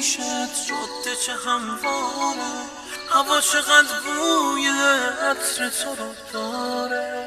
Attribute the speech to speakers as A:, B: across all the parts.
A: پیشت، جاده چه همواره، هوا چقدر بوی عطر تو رو داره.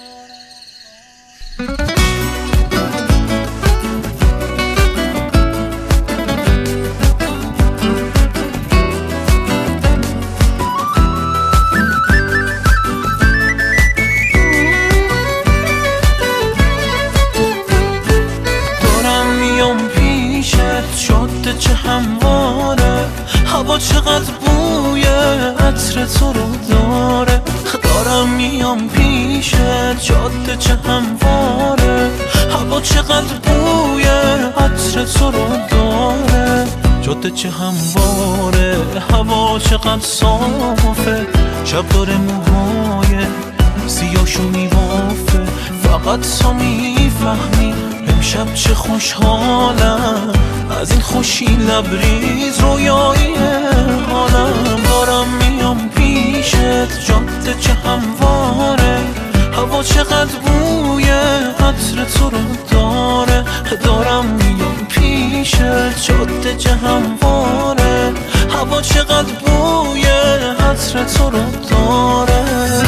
A: جاده چه همواره، هوا چقدر بوی عطر تو رو داره. دارم میام پیشت، جاده چه همواره، هوا چقدر بوی عطر تو رو داره. جاده چه همواره، هوا چقدر صافه، شب داره موهای سیاهشو میبافه. فقط تو میفهمی امشب چه خوشحالم، از این خوشی لبریز رویایی حالم. دارم میام پیشت، جاده چه همواره، هوا چقدر بوی عطر تو رو داره. دارم میام پیشت، جاده چه همواره، هوا چقدر بوی عطر تو رو داره.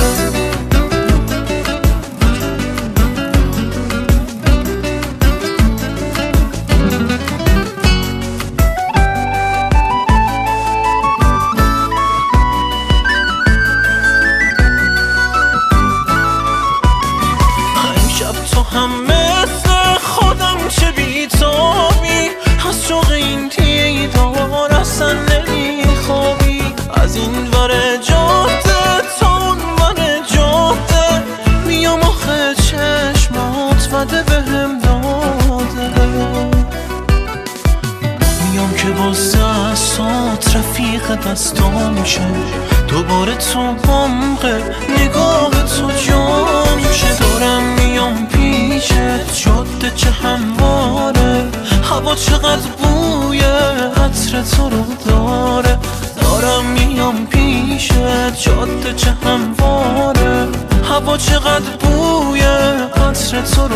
A: هم مثل خودم چه بیتابی، از شوق این دیدار اصلا نمیخوابی. از این ور جاده تا اون ور جاده میام آخه چشمات وده بهم داده. میام که با دستات رفیق دستام شه، دوباره تو بامقه نگاه تو جام شه. دارم میام پیشت، جاده چه همواره، هوا چقدر بوی عطر تو رو داره. دارم میام پیشت، جاده چه همواره، هوا چقدر بوی عطر تو